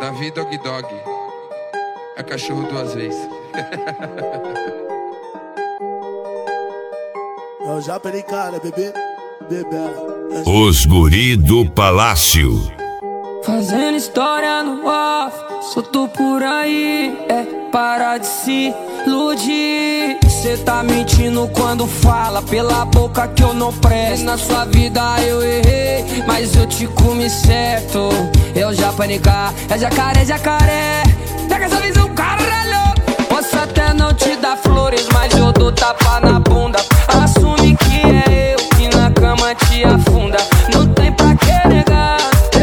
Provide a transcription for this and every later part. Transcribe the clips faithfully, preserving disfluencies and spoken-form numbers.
Davi Dog Dog. É cachorro duas vezes. Eu já perei cara, bebê, bebê. Os guri do palácio. Fazendo história no off, solto por aí, é para de se iludir. Cê tá mentindo quando fala pela boca que eu não presto. Na sua vida eu errei, mas eu te comi certo. Eu já panicar, é jacaré, jacaré. Pega essa visão, caralho. Posso até não te dar flores, mas eu dou tapa na bunda. Assume que é eu que na cama te afunda. Não tem pra que negar.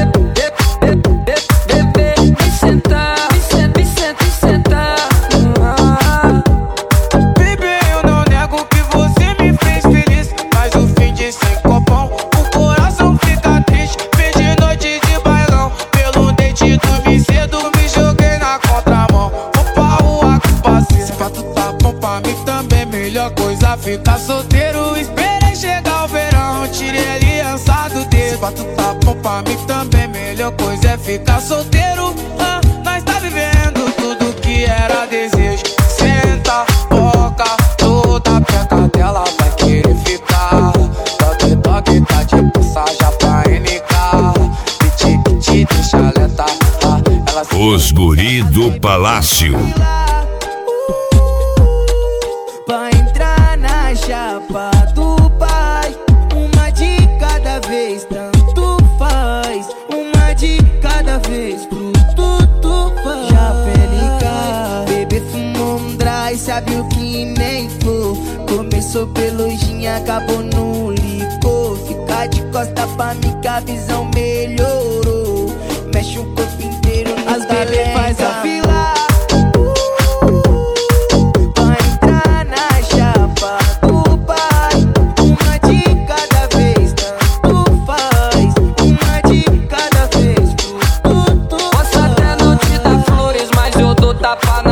Ficar solteiro, esperei chegar o verão. Tirei a aliança do dedo. Se tu tá bom pra mim também, melhor coisa é ficar solteiro. ah, Nós tá vivendo tudo que era desejo. Senta, boca, toda perto dela vai querer ficar. Dog, dog, tá de passagem pra N K. Piti, piti, deixa lenta. Ela Os guri do palácio. Chapa do pai, uma de cada vez, tanto faz. Uma de cada vez, pro tudo faz. Já pelica, bebê fumou um dry, sabe o que nem for. Começou pelo gin, acabou no licor. Fica de costa pra mim que a visão melhorou. Mexe o corpo inteiro, as bebê faz a fila. Tapa na